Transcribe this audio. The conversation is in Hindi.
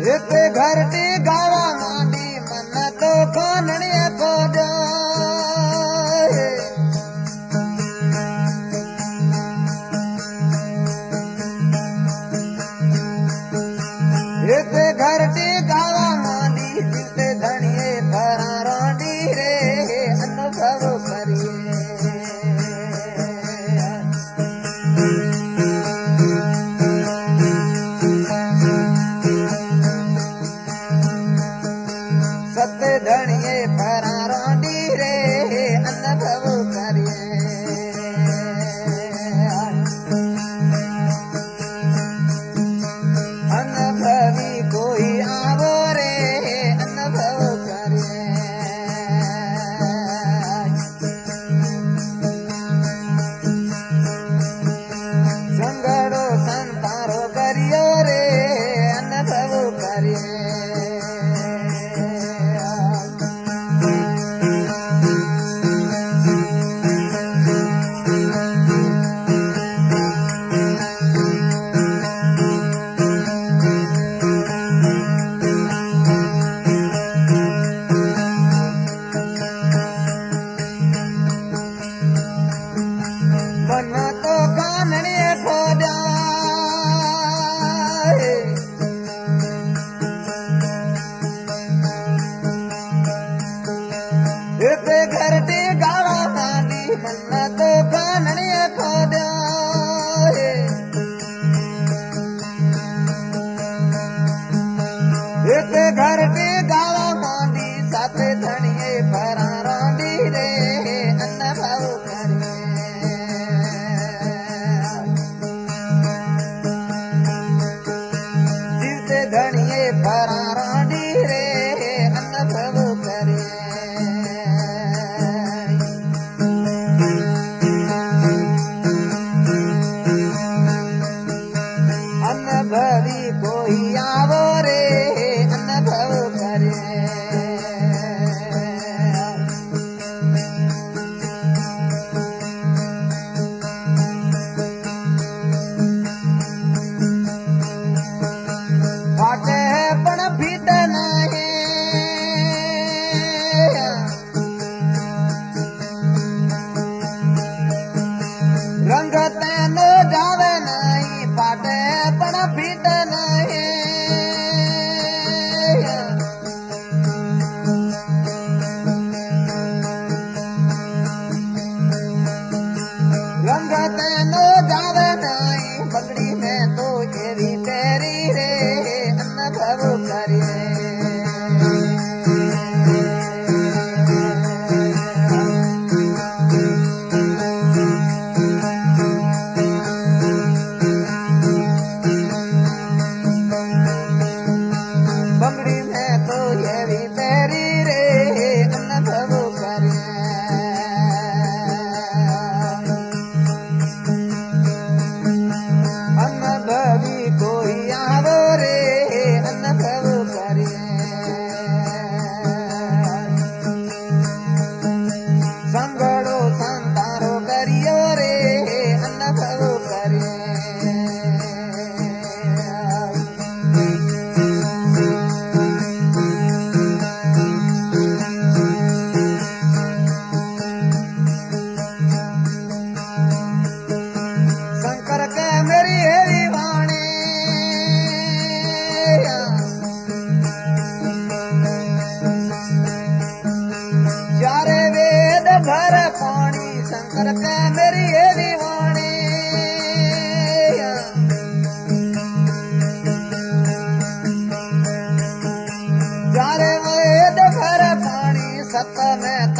इस घर टी गावा मांडी मन तो कानने को जाए इस घर टी गावा मांडी जिसे धनिए भरा रांडी रे अनुभव करिए सत्य धनिए भरा रांडी रे अनुभव करिए अनुभवी कोई आवो रे अनुभव करिए संगड़ो संतारो करियो रे अनुभव करिए मन तो कानने खो जाए इस घर टी गावा मांडी मन तो कानने खो जाए इस घर टी गावा मांडी साथ धनिए भरा रांडी रे अनुभव करिए धनिए भरा रांडी रे अनुभव करिए अनुभवी कोई आवो रे अनुभव करिए फाटे पण भीत नाही रंग तेनो जावे नाही फाटे पण भीत नाही रंग तेनो जावे नाही बगड़ी में तो एवी तेरी रे अनुभव करिए बगड़ी में तो एवी तेरी रे अनुभव करिए अनुभवी कोई आवो रे अनुभव करिए संगड़ो संतारो करियो रे अनुभव करिए शंकर के मेरी हेरी वाणी चारे वेद भर पानी शंकर के मेरी हेरी वाणी चारे वेद भर पानी सत में